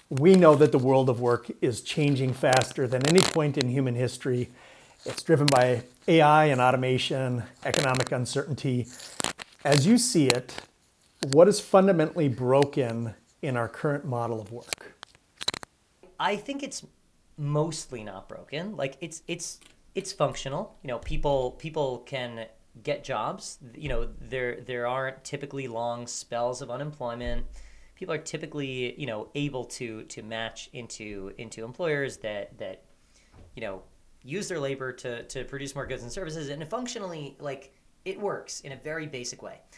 We know that the world of work is changing faster than any point in human history. It's driven by AI and automation, economic uncertainty. As you see it, what is fundamentally broken in our current model of work? I think it's mostly not broken. Like it's functional. People can get jobs. There aren't typically long spells of unemployment. People are typically able to match into employers that you know use their labor to produce more goods and services, and functionally, like, it works in a very basic way.